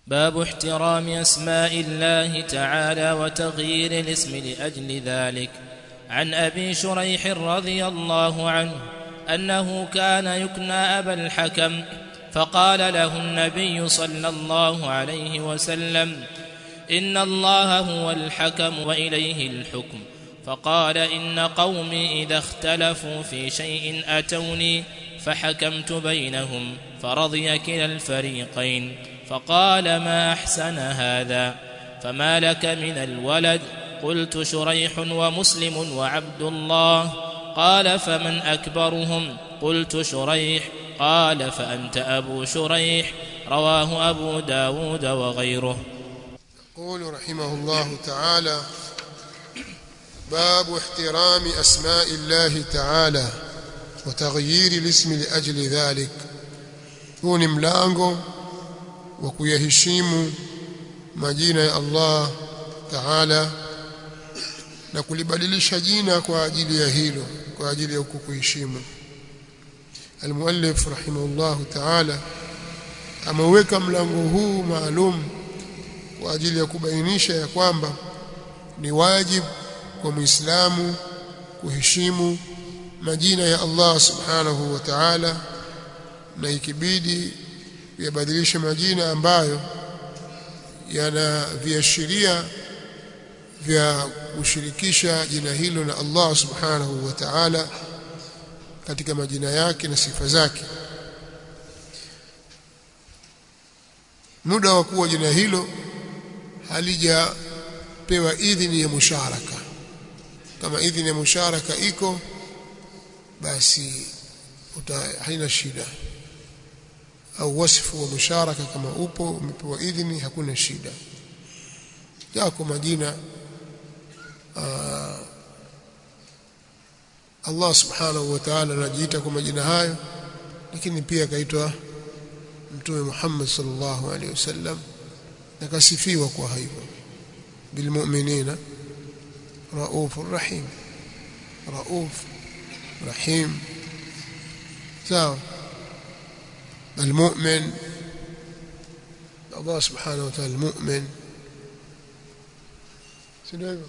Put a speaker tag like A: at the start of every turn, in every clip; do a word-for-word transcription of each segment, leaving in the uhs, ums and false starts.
A: باب احترام أسماء الله تعالى وتغيير الاسم لأجل ذلك. عن أبي شريح رضي الله عنه أنه كان يكنى أبا الحكم، فقال له النبي صلى الله عليه وسلم: إن الله هو الحكم وإليه الحكم. فقال: إن قومي إذا اختلفوا في شيء أتوني فحكمت بينهم فرضي كلا الفريقين. فقال: ما أحسن هذا، فما لك من الولد؟ قلت: شريح ومسلم وعبد الله. قال: فمن أكبرهم؟ قلت: شريح. قال: فأنت أبو شريح. رواه أبو داود وغيره.
B: يقول رحمه الله تعالى: باب احترام أسماء الله تعالى وتغيير الاسم لأجل ذلك. huu ni mlango wa kuyaheshimu majina ya Allah Taala na kulibadilisha jina kwa ajili ya hilo, kwa ajili ya kukuheshimu. Al-muallif rahimahullah Taala ameweka mlango huu maalum kwa ajili ya kubainisha ya kwamba ni wajibu kwa Muislamu kuheshimu majina ya Allah Subhanahu wa Ta'ala, na ikibidi yabadilishe majina ambayo yana viashiria vya kushirikisha jina hilo na Allah Subhanahu wa Ta'ala katika majina yake na sifa zake. Muda wa kuwa jina hilo halijapewa idhini ya musharaka. Kama idhini ya musharaka iko, basi haina shida, au wasifu wa musharaka kama upo umepewa idhini, hakuna shida. Yako majina aa, Allah Subhanahu wa Ta'ala anajiita kwa majina hayo, lakini pia kaitwa Mtume Muhammad sallallahu alaihi wasallam na kasifiwa kwa hivyo: bilmu'minina raufur rahim. Rauf, rahim, sawa. المؤمن الله سبحانه وتعالى المؤمن سنوي.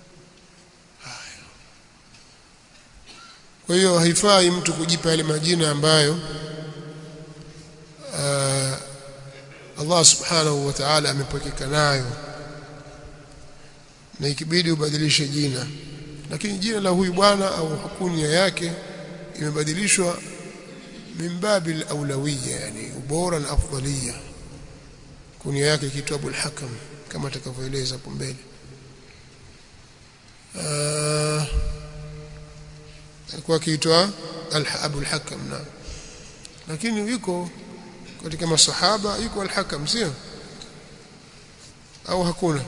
B: Kwa hiyo haifai mtu kujipa yale majina ambayo uh, Allah Subhanahu wa Ta'ala amepokeka nayo, na ikibidi ubadilishe jina. Lakini jina la huyu bwana au hukunia yake imebadilishwa min babil awlawiyya, yani ubora na afdaliyya. Kunia yake kitu Abu al-Hakam kama atakavyoeleza hapo mbele. Ah, alikuwa kiitwa Abu al-Hakam, na lakini yuko katika masahaba yuko al-Hakam, sio? Au hakuna?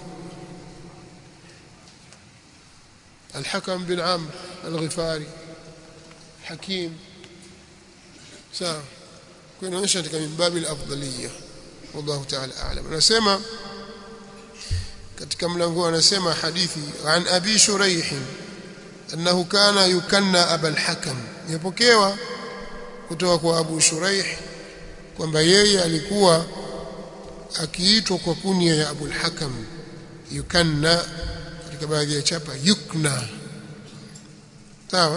B: Al-Hakam bin Amr al-Ghifari, Hakim, sawa. Kwa inaonyesha katika mimbabi al-afdaliyya. Wallahu ta'ala a'lam. Anasema katika mlango, anasema hadithi an Abi Shuraih annahu kana yukanna Aba al-Hakam. Yapokewa kutoka kwa Abu Shuraih kwamba yeye alikuwa akiitwa kwa kunia ya Abu al-Hakam. Yukanna katika baadhi ya chapa yukna, sawa.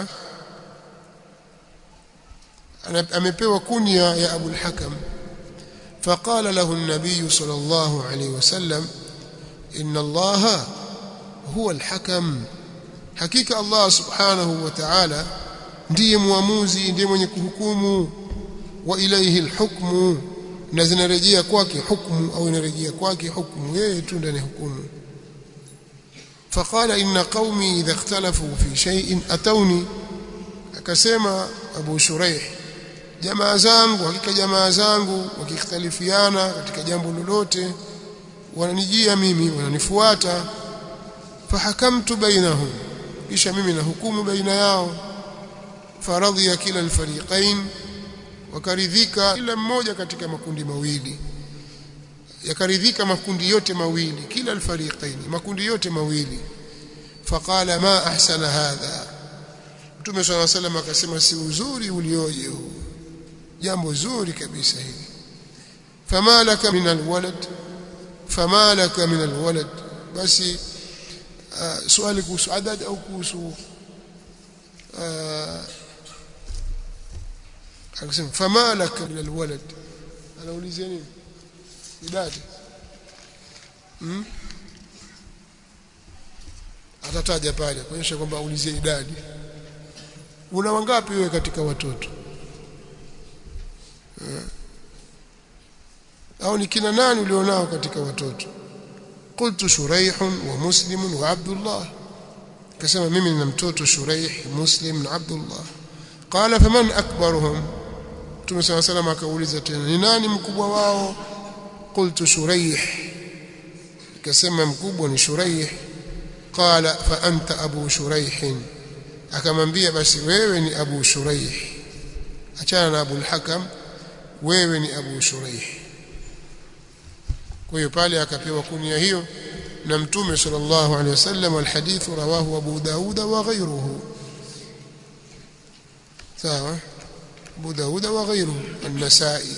B: amepewa kunia ya Abu al-Hakam. فقال له النبي صلى الله عليه وسلم: إن الله هو الحكم. حقيقة الله سبحانه وتعالى ndiye muamuzi, ndiye mwenye kuhukumu. Wa ilayhi al-hukmu, na zinarejea kwake hukumu, au inarejea kwake hukumu, yeye tu ndiye hukumu. فقال: إن قومي إذا اختلفوا في شيء أتوني. akasema Abu Shuraih, jamaa zangu, hakika jamaa zangu wakikhtalifiana katika jambo lolote wananijia mimi, wananifuata. Fahakamtu bainahum, kisha mimi na hukumu baina yao. Faradhiya kila alfariqain, wakaridhika kila mmoja katika makundi mawili. Yakaridhika makundi yote mawili, kila alfariqain, makundi yote mawili. Faqala: ma ahsana hadha. Mtume صلى الله عليه وسلم akasema, si uzuri ulioje huu, jambo zuri kabisa hili. Fama laka min alwalad, fama laka min alwalad basi swali kuhusu adad au kuhusu akisema fama laka min alwalad anaulizia nini idadi hmm? atataja pale kuonyesha kwamba aulizie idadi una wangapi wewe katika watoto hmm. au ni kina nani ulionao katika watoto qultu shuraih wa muslim wa abdullah kasema mimi nina mtoto shuraih muslim na abdullah qala faman akbaruhum Mtume صلى الله عليه وسلم akauliza tena ni nani mkubwa wao qultu shuraih kasema mkubwa ni shuraih qala fa anta abu shuraih akamwambia basi wewe ni abu shuraih achana na abu al-hakam wewe ni abu shuraih kwa hiyo pale akapewa kunia hiyo na Mtume sallallahu alaihi wasallam alhadith rawahu Abu Daud wa ghayruhu sawa Abu Daud wa ghayruhu an-Nasa'i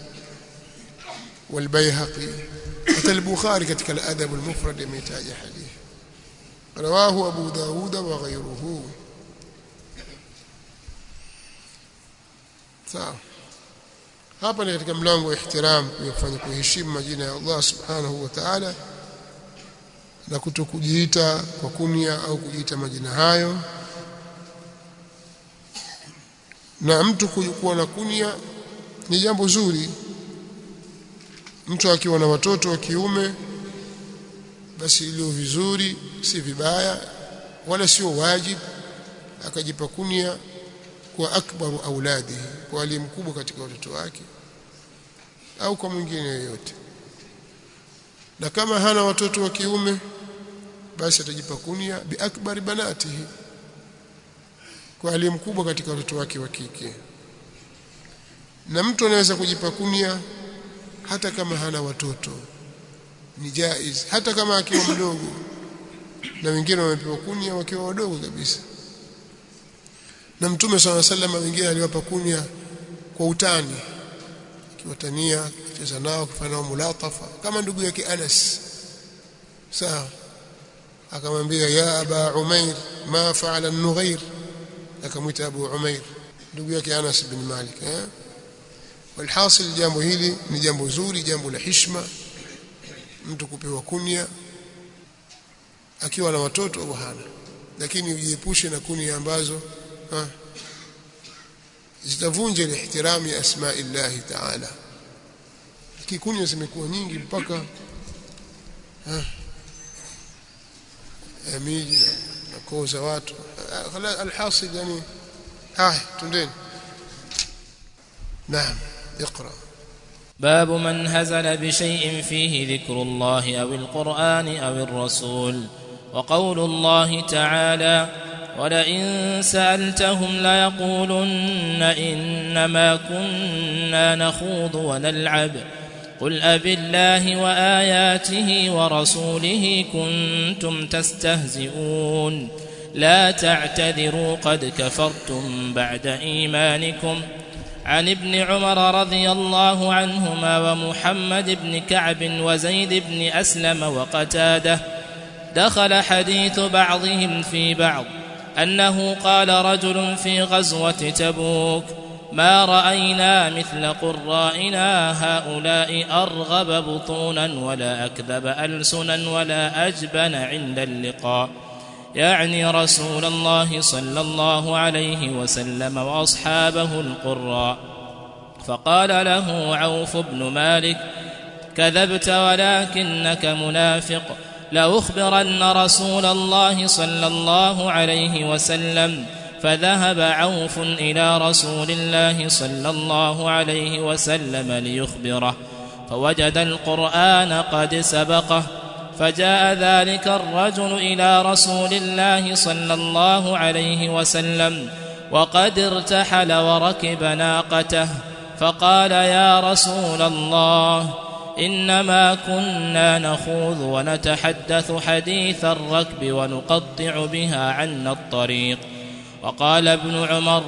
B: wal-Bayhaqi wa al-Bukhari katika al-Adab al-Mufrad yametaja hadith rawahu Abu Daud wa ghayruhu sawa hapa ni katika mlango wa ihtiram kufanya kuheshimu majina ya Allah subhanahu wa ta'ala na kutokujiita kwa kunia au kujiita majina hayo na mtu kuwa na kunia ni jambo zuri mtu akiwa na watoto wa kiume basi ilio vizuri si vibaya wala sio wajibu akajipa kunia kwa akbaru auladi kwa aliye mkubwa katika watoto wake au kwa mwingine yeyote na kama hana watoto wa kiume basi atajipa kunia bi akbari banatihi kwa aliye mkubwa katika watoto wake wa kike na mtu anaweza kujipa kunia hata kama hana watoto ni jaiz hata kama akiwa mdogo na wengine wamepewa kunia wakiwa wadogo kabisa na Mtume صلى الله عليه وسلم wengine aliwapa kunia kwa utani akiwatania kucheza nao kufanya mulatafa kama ndugu yake Anas sawa akamwambia ya aba umair ma fa'ala an-nughair akamwita Abu Umair ndugu yake Anas bin Malik eh walhasil jambo hili ni jambo zuri jambo la heshima mtu kupewa kunia akiwa na watoto au hana lakini ujiepushe na kunia ambazo ha zitavunja ihtirami ya asma'illah ta'ala kikunia zimekuwa nyingi mpaka ha amiji na koza watu alhasil yani haya tundeni naam اقرأ
A: باب من هزل بشيء فيه ذكر الله أو القرآن أو الرسول وقول الله تعالى ولئن سألتهم ليقولن إنما كنا نخوض ونلعب قل أبالله وآياته ورسوله كنتم تستهزئون لا تعتذروا قد كفرتم بعد إيمانكم عن ابن عمر رضي الله عنهما ومحمد بن كعب وزيد بن أسلم وقتاده دخل حديث بعضهم في بعض أنه قال رجل في غزوة تبوك ما رأينا مثل قرائنا هؤلاء أرغب بطونا ولا أكذب ألسنا ولا أجبن عند اللقاء يعني رسول الله صلى الله عليه وسلم وأصحابه القراء فقال له عوف بن مالك كذبت ولكنك منافق لأخبرن رسول الله صلى الله عليه وسلم فذهب عوف إلى رسول الله صلى الله عليه وسلم ليخبره فوجد القرآن قد سبقه فجاء ذلك الرجل إلى رسول الله صلى الله عليه وسلم وقد ارتحل وركب ناقته فقال يا رسول الله إنما كنا نخوض ونتحدث حديث الركب ونقطع بها عنا الطريق وقال ابن عمر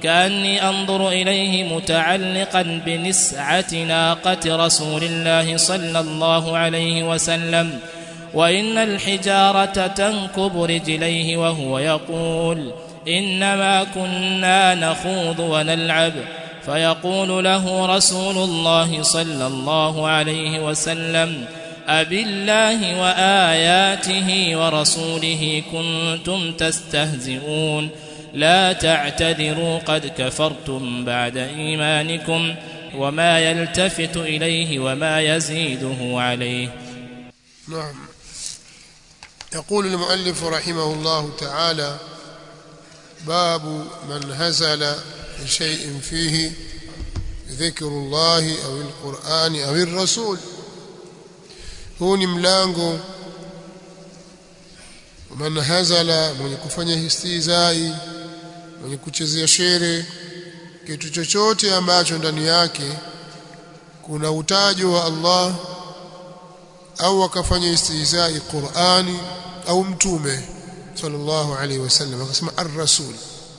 A: كأني أنظر إليه متعلقا بنسعة ناقة رسول الله صلى الله عليه وسلم، وإن الحجارة تنكب رجليه وهو يقول: إنما كنا نخوض ونلعب. فيقول له رسول الله صلى الله عليه وسلم: أبالله وآياته ورسوله كنتم تستهزئون؟ لا تعتذروا قد كفرتم بعد إيمانكم. وما يلتفت إليه وما يزيده عليه.
B: نعم. يقول المؤلف رحمه الله تعالى: باب من هزل بشيء فيه ذكر الله أو القرآن أو الرسول. huu ni mlango man hazala, mwenye kufanya istizai, mwenye kuchezea shere, kitu chochote ambacho ndani yake kuna utajo wa Allah, au akafanya istizai Qur'ani au mtume sallallahu alaihi wasallam, akasema ar-rasul.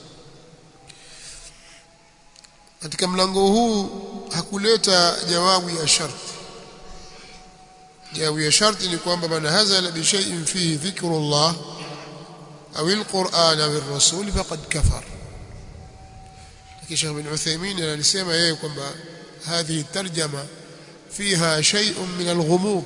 B: Katika mlango huu hakuleta jawabu ya sharti. Jawabu ya sharti ni kwamba man hazala bi shay'in fihi dhikrullah au al-Qur'an au ar-rasul faqad kafar. Kisha Ibn Uthaymeen alisema yeye kwamba hadhi tarjama fiha shay'un min al-ghumud,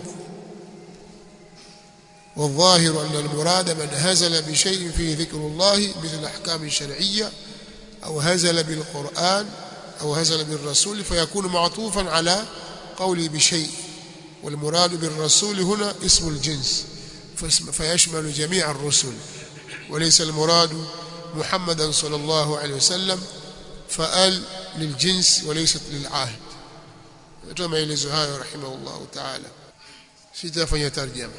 B: والظاهر أن المراد من هزل بشيء فيه ذكر الله مثل الأحكام الشرعية أو هزل بالقرآن أو هزل بالرسول، فيكون معطوفا على قوله بشيء، والمراد بالرسول هنا اسم الجنس فيشمل جميع الرسل، وليس المراد محمدا صلى الله عليه وسلم، فآل للجنس وليست للعهد. كما يلزها رحمه الله تعالى. سيتفني ترجمة.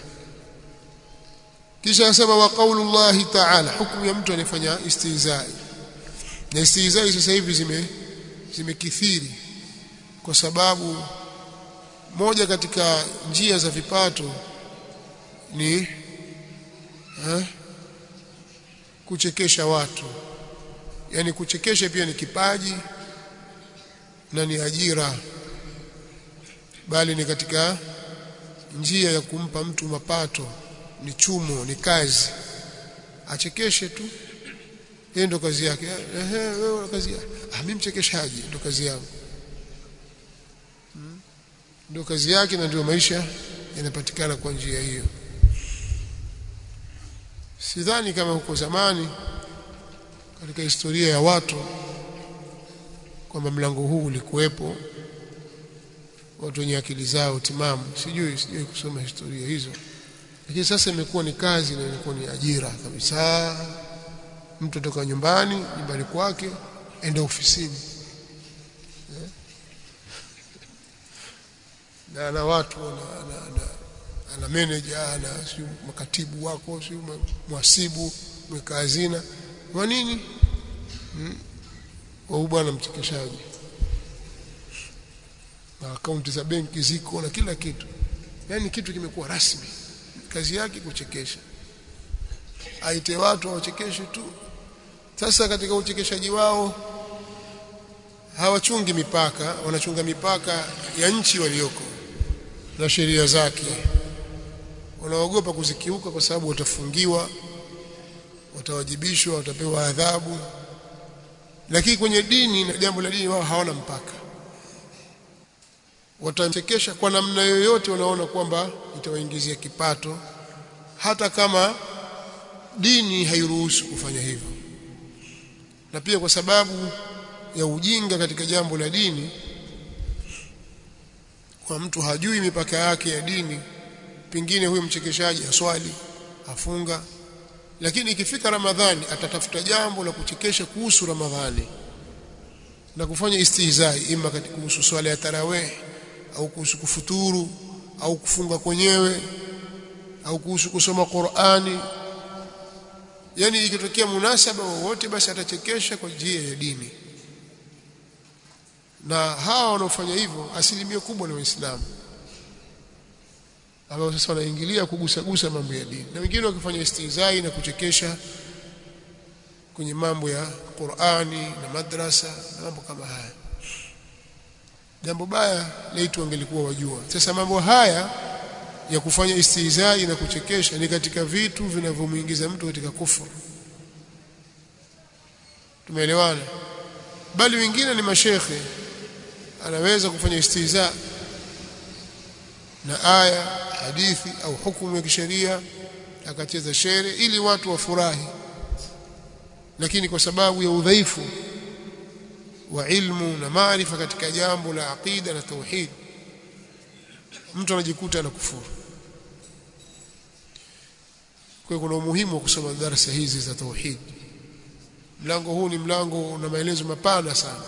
B: kisha asema wa qaulullahi ta'ala, hukumu ya mtu anayefanya istizai. Na istizai sasa hivi zime zimekithiri kwa sababu moja katika njia za vipato ni eh, kuchekesha watu. Yani kuchekesha pia ni kipaji na ni ajira, bali ni katika njia ya kumpa mtu mapato, ni chumo, ni kazi. Achekeshe tu, yeye ndo kazi yake. Ehe, wewe kazi yako. Ah, mimi mchekeshaji ndo kazi yangu. Hmm? Ndo kazi yake na ndio maisha yanapatikana kwa njia hiyo. Sidhani kama huko zamani katika historia ya watu kwamba mlango huu ulikuwepo, watu wenye akili zao timamu. Sijui sijui kusoma historia hizo. Lakini sasa imekuwa ni kazi na imekuwa ni ajira kabisa. Mtu kutoka nyumbani, nyumbani kwake, enda ofisini. Eh? Na ana watu na ana, ana, ana manager, ana si makatibu wako, si mhasibu, mweka hazina. Kwa nini? Hmm? Wao bwana mchekeshaji. Na akaunti za benki ziko na kila kitu. Yaani kitu kimekuwa rasmi. Kazi yake kuchekesha. Aite watu wachekeshe tu. Sasa katika uchekeshaji wao hawachungi mipaka, wanachunga mipaka ya nchi walioko na sheria zake. Wanaogopa kuzikiuka kwa sababu watafungiwa, watawajibishwa, watapewa adhabu. Lakini kwenye dini na jambo la dini wao hawana mpaka. Watachekesha kwa namna yoyote wanaona kwamba itawaingizia kipato, hata kama dini hairuhusu kufanya hivyo. Na pia kwa sababu ya ujinga katika jambo la dini, kwa mtu hajui mipaka yake ya dini, pengine huyo mchekeshaji aswali, afunga, lakini ikifika Ramadhani atatafuta jambo la kuchekesha kuhusu Ramadhani na kufanya istihzai, ima katika kuhusu swala ya tarawih au kuhusu kufuturu au kufunga kwenyewe au kuhusu kusoma Qur'ani. Yani ikitokea munasaba wowote basi atachekesha kwa njia ya dini. Na hawa wanaofanya hivyo asilimia kubwa ni Waislamu, ambao sasa wanaingilia kugusa gusa mambo ya dini. Na wengine wakifanya istihzai na kuchekesha kwenye mambo ya Qur'ani na madrasa na mambo kama haya. Jambo baya laiti wangelikuwa wajua. Sasa mambo haya ya kufanya istihzai na kuchekesha ni katika vitu vinavyomuingiza mtu katika kufuru. Tumeelewana? Bali wengine ni mashekhe anaweza kufanya istihza na aya, hadithi au hukumu ya kisheria akacheza shere ili watu wafurahi, lakini kwa sababu ya udhaifu wa ilmu na maarifa katika jambo la aqida na tauhid mtu anajikuta na kufuru. Kwa hiyo kuna umuhimu wa kusoma darasa hizi za tauhid. Mlango huu ni mlango una maelezo mapana sana,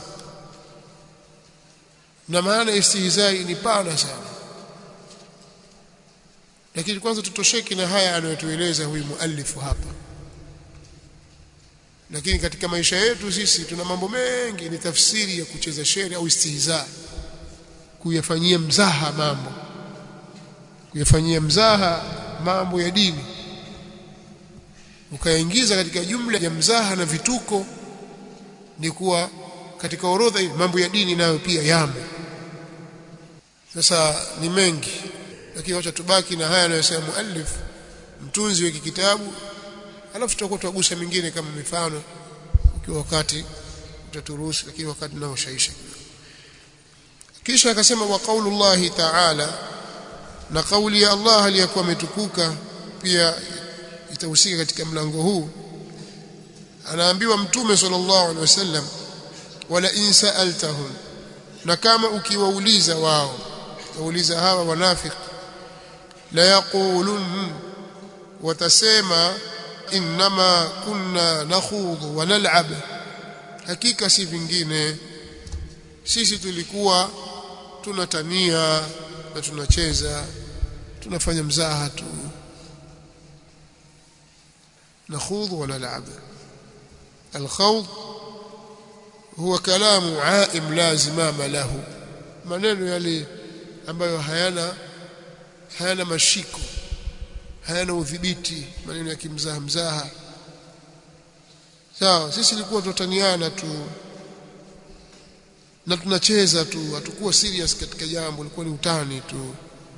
B: na maana istihzai ni pana sana, lakini kwanza tutosheki na haya anayotueleza huyu muallifu hapa. Lakini katika maisha yetu sisi tuna mambo mengi ni tafsiri ya kucheza shere au istihza, kuyafanyia mzaha mambo, kuyafanyia mzaha mambo ya dini, ukaingiza katika jumla ya mzaha na vituko, ni kuwa katika orodha hii mambo ya dini nayo pia yamo. Sasa ni mengi, lakini wacha tubaki na haya anayosema muallif, mtunzi wa kitabu, alafu tutakuwa tuagusa mingine kama mifano ukiwa wakati utaturuhusu, lakini wakati nao shaisha. Kisha akasema wa qaulullahi ta'ala, na kauli ya Allah aliyokuwa ametukuka pia itahusika katika mlango huu. Anaambiwa mtume sallallahu alaihi wasallam, wala in sa'altahum, na kama ukiwauliza wao, wauliza hawa wanafiki, la yaqulun, watasema inma kunna nakhudhu wa nal'ab, hakika si vingine sisi tulikuwa tunatania na tunacheza, tunafanya mzaha tu. nakhudhu wa nal'ab. Al-khawd huwa kalamu aim la zimama lahu, maneno yale ambayo hayana hayana mashiko, hayana udhibiti, maneno ya kimzaha mzaha. Sawa, sisi tulikuwa tutaniana tu na tunacheza tu, hatakuwa serious katika jambo, ilikuwa ni utani tu.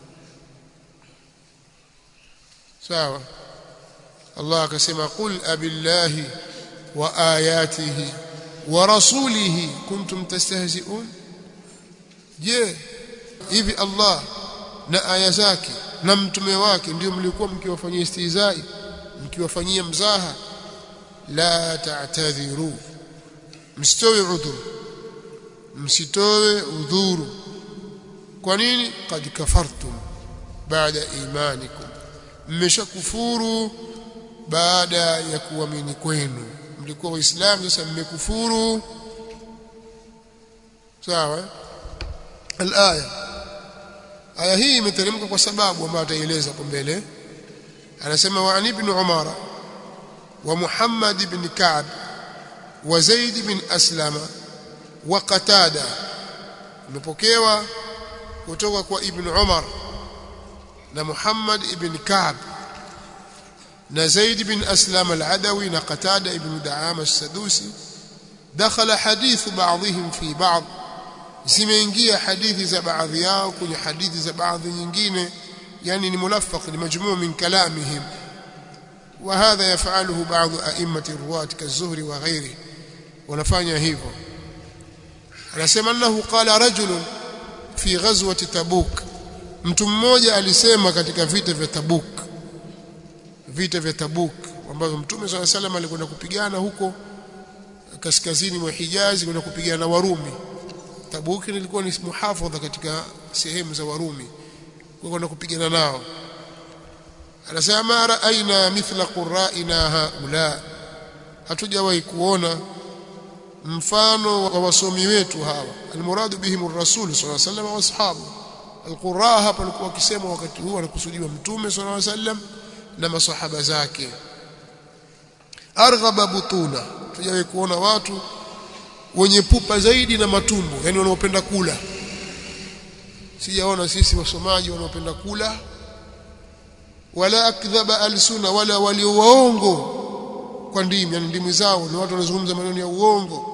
B: Sawa. Allah akasema qul abillahi wa ayatihi wa rasulihi kuntum tastahzi'un, je, hivi Allah na aya zake na mtume wake ndio mlikuwa mkiwafanyia istihzai, mkiwafanyia mzaha? La ta'tadhiru, msitoe udhuru, msitoe udhuru. Kwa nini? Qad kafartum baada imanikum, mmeshakufuru baada ya kuamini kwenu. Mlikuwa waislamu, sasa mmekufuru. Sawa. Al-aya, aya hii imeteremka kwa sababu ambayo ataeleza hapo mbele. Anasema wa an ibn Umar wa Muhammad ibn Ka'b wa Zaid ibn Aslama wa Qatada, imepokewa kutoka kwa Ibn Umar na Muhammad ibn Ka'b na Zaid ibn Aslam al-Adawi na Qatada ibn Da'ama as-Sadusi, dakhala hadithu ba'dihim fi ba'd, zimeingia hadithi za baadhi yao kwenye hadithi za baadhi nyingine, yani ni mulaffaq, ni majmuu min kalamihim. Wa hadha yaf'aluhu ba'd a'immati ruwat ka-Zuhri wa ghairihi, wanafanya hivyo. Anasema annahu qala rajulun fi ghazwati Tabuk, mtu mmoja alisema katika vita vya Tabuk, vita vya Tabuk ambazo Mtume sallallahu alaihi wasallam alikwenda kupigana huko kaskazini mwa Hijazi, kwenda kupigana na Warumi. Tabuk ilikuwa ni muhafadha katika sehemu za Warumi, kwenda kupigana nao. Anasema ra'ayna mithla qurra'ina haula, hatujawahi kuona mfano wa wasomi wetu hawa. Almuradu bihim ar-rasul sallallahu alaihi wasallam wa ashabu. Al-qurra hapa alikuwa akisema wakati huo anakusudiwa Mtume sallallahu alaihi wasallam na masahaba zake. Arghaba butuna, tujawahi kuona watu wenye pupa zaidi na matumbo, yani wanaopenda kula. Sijaona sisi wasomaji wanaopenda kula. Wala akdhaba alsuna, wala walio waongo kwa ndimi, yani ndimi zao ni watu wanazungumza maneno ya uongo.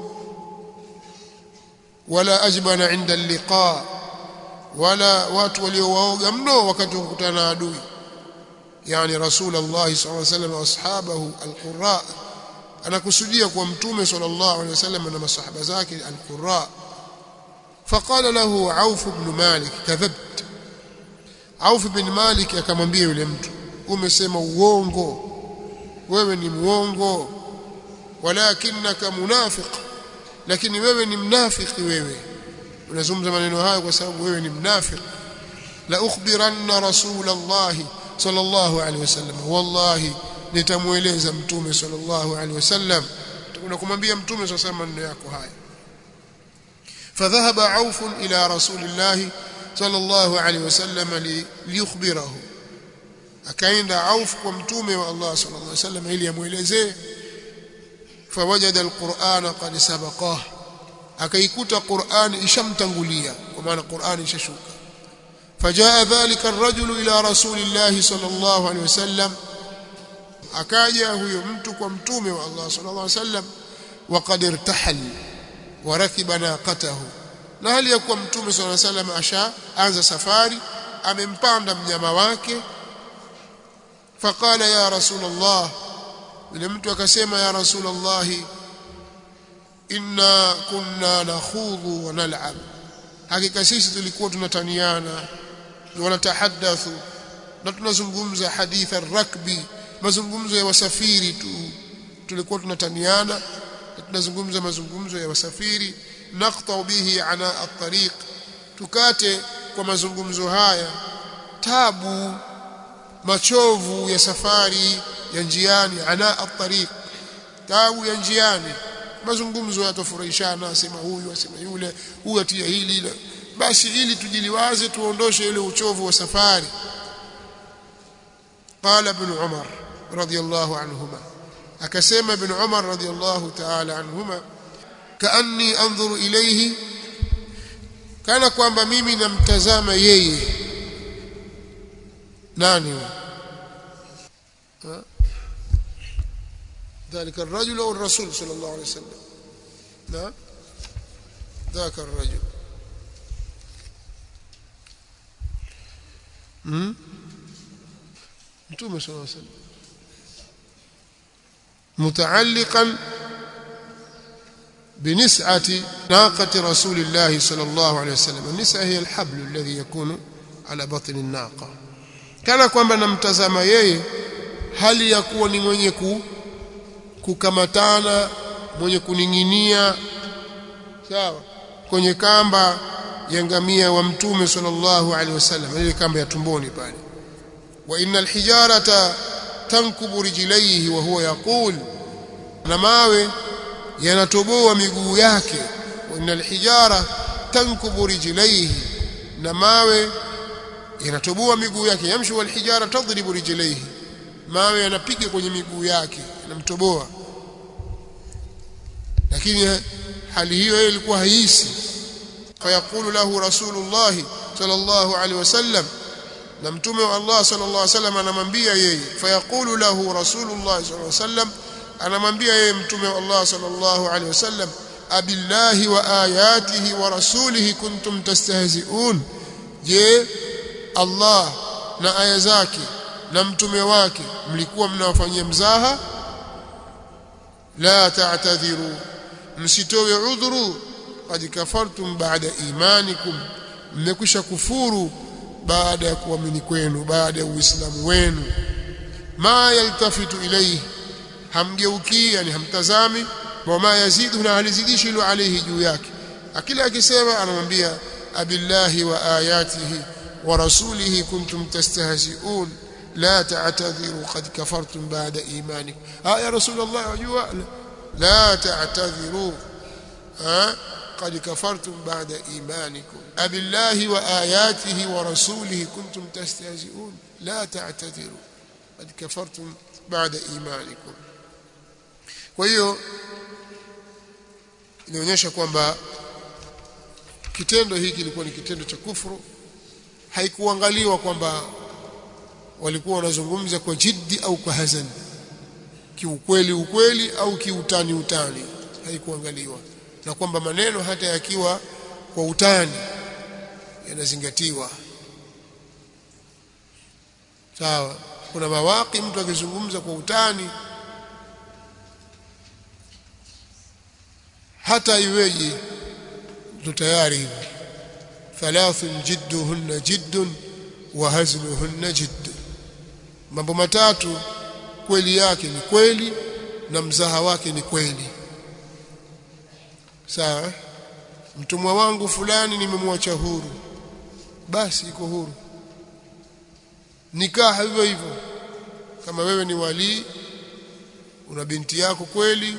B: Wala ajbana inda liqa, wala watu waliowaoga mno wakati wa kukutana na adui, yani Rasulullah sallallahu alaihi wasallam wa ashabahu alqurra, anakusudia kwa mtume sallallahu alaihi wasallam na masahaba zake alqurra. Faqala lahu Auf ibn Malik kadhabt, Auf ibn Malik akamwambia yule mtu, umesema uongo, wewe ni muongo. Walakinaka munafiq, lakini wewe ni mnafiki, wewe unazungumza maneno hayo kwa sababu wewe ni mnafiki. La ukhbiranna Rasulullah sallallahu alaihi wasallam, wallahi nitamueleza mtume sallallahu alaihi wasallam, tunakumwambia mtume sallallahu alaihi wasallam maneno yako haya. فذهب عوف إلى رسول الله صلى الله عليه وسلم ليخبره, akaenda Auf kwa mtume wa Allah sallallahu alaihi wasallam ili amuelezee. Fawajada alquran qad sabaqah, akaikuta Qur'an ishamtangulia, kwa maana Qur'an ishashuka. Fajaa dhalika ar-rajulu ila rasulillah sallallahu alaihi wasallam, akaja huyo mtu kwa mtume wa Allah sallallahu alaihi wasallam. Waqad irtahal wa rakiba naqatahu, na hali ya kuwa mtume sallallahu alaihi wasallam ashaanza safari, amempanda mnyama wake. Faqala ya Rasulullah, yule mtu akasema ya Rasulullah, inna kunna nakhudhu wa nal'ab, hakika sisi tulikuwa tunataniana, wanatahaddathu, na tunazungumza hadith ar-rakbi, mazungumzo ya wasafiri tu, tulikuwa tunataniana, tunazungumza mazungumzo ya wasafiri. Naqta bihi ana at-tariq, tukate kwa mazungumzo haya tabu, machovu ya safari ya njiani. Ana at-tariq, tabu ya njiani, mazungumzo yatofurahishana, asema huyu asema yule, huyu atia hili, basi ili tujiliwaze tuondoshe ile uchovu wa safari. Qala ibn Umar radiyallahu anhuma, akasema ibn Umar radiyallahu ta'ala anhuma, kaanni anzuru ilayhi, kana kwamba mimi namtazama yeye. Nani ذلك الرجل او الرسول صلى الله عليه وسلم؟ لا ذاك الرجل. امم متوم صلى الله عليه وسلم متعلقا بنسعة ناقة رسول الله صلى الله عليه وسلم. النسعة هي الحبل الذي يكون على بطن الناقة. kana kwamba namtazama yeye hali ya kuwa ni mwenye kukamatana, mwenye kuninginia sawa kwenye kamba ya ngamia wa mtume sallallahu alaihi wasallam, ile kamba ya tumboni pale. Wa innal hijarata tankubu rijlaihi wa huwa yaqul, na mawe yanatoboa miguu yake. Wa innal hijara tankubu rijlaihi, na mawe yanatoboa miguu yake. Yamshi wal hijara tadribu rijlaihi, mawe yanapiga kwenye miguu yake, yanamtoboa. Lakini hali hiyo ilikuwa haisi. Fayaqulu lahu Rasulullah sallallahu alaihi wasallam, na mtume wa Allah sallallahu alaihi wasallam anamwambia yeye. Fayaqulu lahu Rasulullah sallallahu alaihi wasallam, anamwambia yeye mtume wa Allah sallallahu alaihi wasallam, abillahi wa ayatihi wa rasulihi kuntum tastahzi'un, je, Allah na aya zake na mtume wake mlikuwa mnawafanyia mzaha? La ta'tadhiru, msitowe udhuru, qad kafartum ba'da imanikum, mmekwisha kufuru baada ya kuamini kwenu, baada ya uislamu wenu. Ma yaltafitu ilayhi, hamgeuki, yani hamtazami. Wa ma yazidu, na halizidishi ilo alayhi, juu yake. Akila akisema anamwambia abillahi wa ayatihi wa rasulihi kuntum tastahzi'un la ta'tadhiru qad kafartum ba'da imanikum. Ya Rasulullah, wajua la ta'tadhiru قد كفرتم بعد إيمانكم أبالله وآياته ورسوله كنتم تستهزئون لا تعتذروا قد كفرتم بعد إيمانكم. Kwa hiyo inaonyesha kwamba kitendo hiki kilikuwa ni kitendo cha kufuru. Haikuangaliwa kwamba walikuwa wanazungumza kwa jiddi au kwa hazani. kiukweli ukweli au kiutani utani, haikuangaliwa. Na kwamba maneno hata yakiwa kwa utani yanazingatiwa. Sawa, kuna mawaki mtu akizungumza kwa utani hata iweje ndo tayari hivyo. Thalathun jidduhunna jiddun wa hazluhunna jidd, mambo matatu kweli yake ni kweli na mzaha wake ni kweli. Sawa, mtumwa wangu fulani nimemwacha huru, basi iko huru. Nikaha hivyo hivyo, kama wewe ni wali una binti yako kweli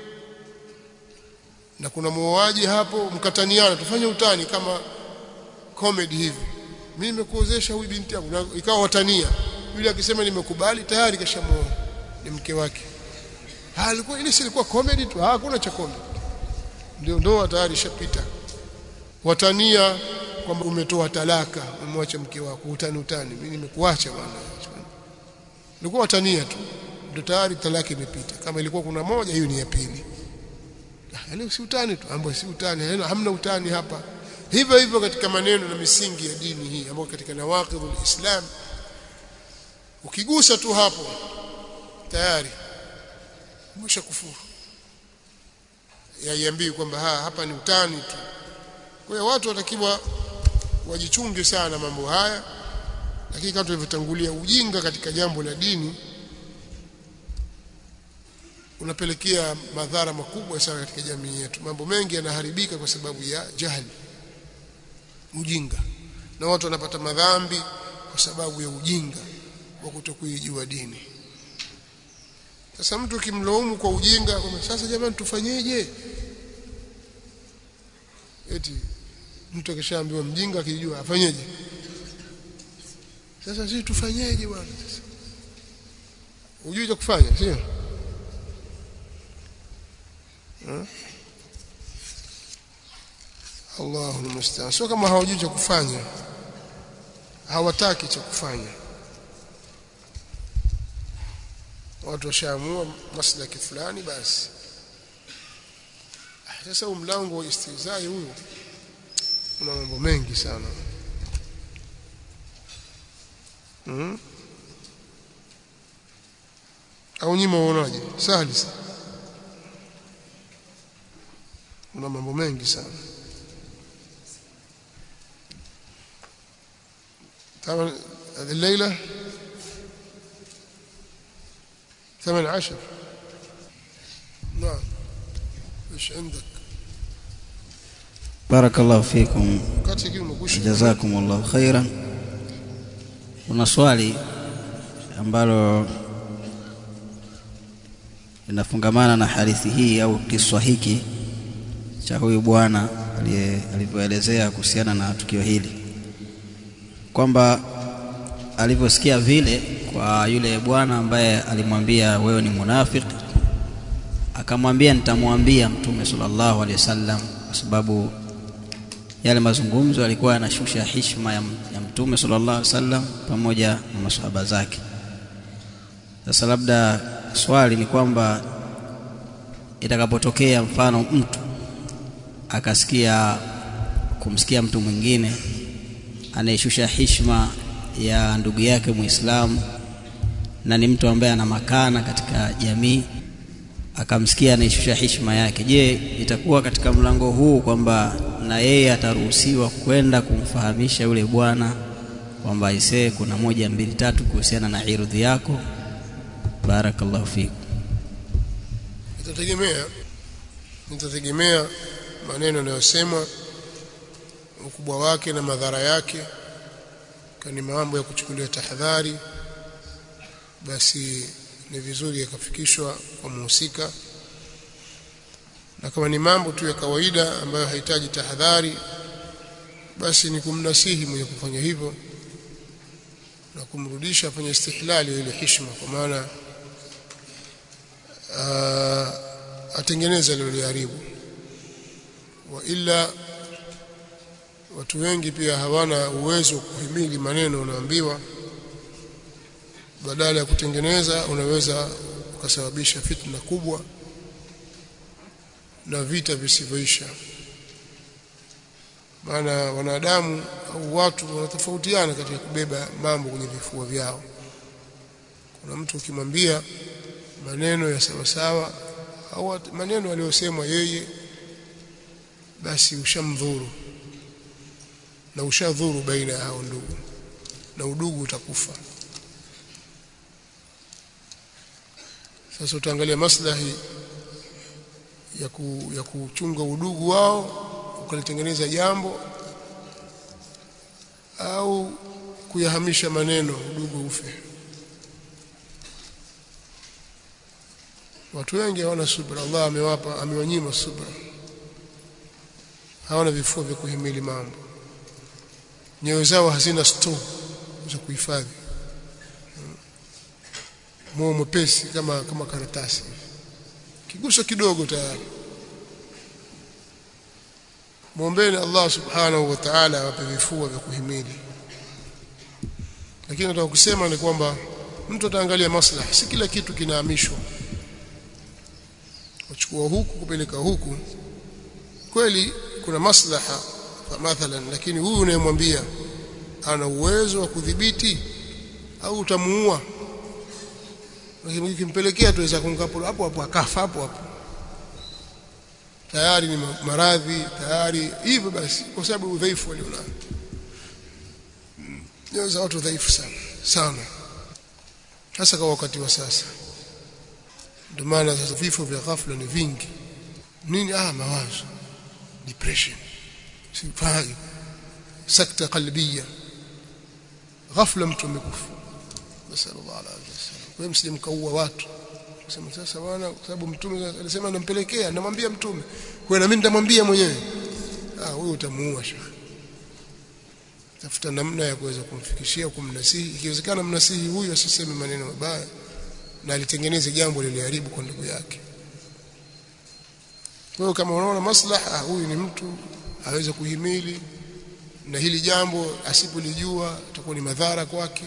B: na kuna muoaji hapo, mkataniana, tufanye utani kama comedy hivi, mimi nimekuozesha huyu binti yangu, ikawa watania, yule akisema nimekubali tayari kashamuoa, ni mke wake. Ha, alikuwa ile si ilikuwa comedy tu, hakuna cha comedy, ndio ndoa tayari shapita. Watania kwamba umetoa talaka, umemwacha mke wako, utani utani, mimi nimekuacha bwana, ilikuwa watania tu, ndio tayari talaka imepita. Kama ilikuwa kuna moja, hiyo ni ya pili. Leo si utani tu, ambapo si utani, hamna utani hapa. Hivyo hivyo katika maneno na misingi ya dini hii ambayo katika nawaqidul Islam, ukigusa tu hapo tayari umeshakufuru. Yaiambii kwamba hapa ni utani tu. Kwa hiyo watu watakiwa wajichunge sana mambo haya, lakini kama tulivyotangulia, ujinga katika jambo la dini unapelekea madhara makubwa sana katika jamii yetu. Mambo mengi yanaharibika kwa sababu ya jahili, ujinga, na watu wanapata madhambi kwa sababu ya ujinga wa kutokuijua dini. Sasa mtu kimlaumu kwa ujinga, kwa sasa jamani tufanyeje? Eti mtu akishaambiwa mjinga akijua afanyeje? Sasa sisi tufanyeje bwana? Sasa ujui cha kufanya, sio? Allahu musta'an. Sio kama hawajui cha kufanya, hawataki cha kufanya. Watu washaamua maslaki fulani basi. Sasa mlango wa istizai huu una mambo mengi sana. Mhm. Au nyinyi mwaonaje? Sahali sana. Una mambo mengi sana. طبعا هذه الليلة ثمان عشر. نعم، ايش عندك؟
C: بارك الله فيكم جزاكم الله خيرا. Una swali ambalo linafungamana na hadithi hii au kiswa hiki cha huyu bwana alivyoelezea kuhusiana na tukio hili, kwamba alivyosikia vile kwa yule bwana ambaye alimwambia wewe ni munafiki, akamwambia nitamwambia Mtume sallallahu alaihi wasallam, kwa sababu yale mazungumzo yalikuwa yanashusha heshima ya, ya Mtume sallallahu alaihi wasallam pamoja na maswahaba zake. Sasa labda swali ni kwamba itakapotokea mfano mtu akasikia kumsikia mtu mwingine anayeshusha heshima ya ndugu yake Muislamu na ni mtu ambaye ana makana katika jamii, akamsikia anayeshusha heshima yake, je, itakuwa katika mlango huu kwamba na yeye ataruhusiwa kwenda kumfahamisha yule bwana kwamba isee kuna moja mbili tatu kuhusiana na irdhi yako? Barakallahu fiku.
B: Itategemea nitategemea maneno yanayosema, ukubwa wake na madhara yake. Kani mambo ya kuchukulia tahadhari, basi ni vizuri yakafikishwa kwa muhusika, na kama ni mambo tu ya kawaida ambayo haihitaji tahadhari, basi ni kumnasihi mwenye kufanya hivyo na kumrudisha afanye istihlali ile heshima, kwa maana atengeneze ile iliharibu. Wa illa watu wengi pia hawana uwezo kuhimili maneno unaambiwa, badala ya kutengeneza unaweza ukasababisha fitna kubwa na vita visivyoisha. Maana wanadamu au watu wanatofautiana katika kubeba mambo kwenye vifua vyao. Kuna mtu ukimwambia maneno ya sawa sawa au maneno aliyosemwa yeye, basi ushamdhuru na ushadhuru baina ya hao ndugu, na udugu utakufa. Sasa utaangalia maslahi ya ku, ya kuchunga udugu wao, ukalitengeneza jambo, au kuyahamisha maneno udugu ufe. Watu wengi hawana subra. Allah amewapa, amewanyima subra, hawana vifua vya kuhimili mambo, nyoyo zao hazina store za kuhifadhi, moyo mwepesi kama kama karatasi, kiguso kidogo tayari. Muombeeni Allah subhanahu wa ta'ala awape vifua vya kuhimili. Lakini nataka kusema ni kwamba mtu ataangalia maslahi, si kila kitu kinahamishwa. Uchukua huku kupeleka huku, kweli kuna maslaha kwa mathalan, lakini huyu unayemwambia ana uwezo wa kudhibiti au utamuua. Lakini ukimpelekea tuweza kungapo hapo hapo akafa hapo hapo, tayari ni maradhi tayari hivyo, basi kwa sababu udhaifu alionao. Nyoyo za watu dhaifu sana sana, hasa kwa wakati wa sasa. Ndio maana sasa vifo vya ghafla ni vingi. Nini? Ah, mawazo, depression, sifai, sakta qalbiyya, ghafla mtu amekufa. Sallallahu alaihi wasallam. Wewe msimkaua watu. Kusema sasa bwana, kwa sababu mtume alisema nampelekea, namwambia mtume, kwa na mimi nitamwambia mwenyewe. Ah, huyo utamuua shekhi. Tafuta namna ya kuweza kumfikishia, kumnasihi, ikiwezekana mnasihi huyu asiseme maneno mabaya na alitengeneze jambo liliharibu kwa ndugu yake. Kwa hiyo kama unaona maslaha, huyu ni mtu aweze kuhimili, na hili jambo asipolijua itakuwa ni madhara kwake,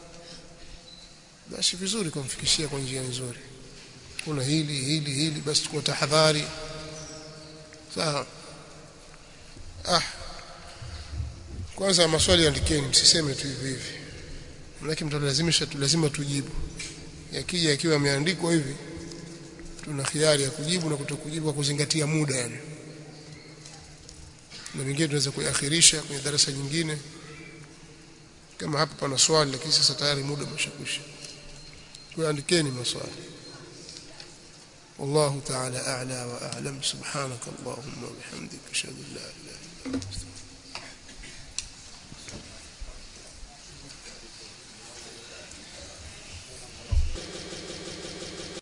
B: basi vizuri kumfikishia kwa njia nzuri. Kuna hili hili hili, basi tukua tahadhari. Sawa. Ah, kwanza maswali andikeni, msiseme tu hivi hivi, maana mtalazimisha tu, lazima tujibu. Yakija yakiwa yameandikwa hivi, tuna khiari ya kujibu na kutokujibu kwa kuzingatia muda yani. Na vingine tunaweza kuakhirisha kwenye darasa nyingine. Kama hapa pana swali lakini sasa tayari muda umeshakwisha, kuandikeni maswali. Wallahu ta'ala a'la wa a'lam. Subhanakallahumma wa bihamdika ashhadu an la ilaha illa anta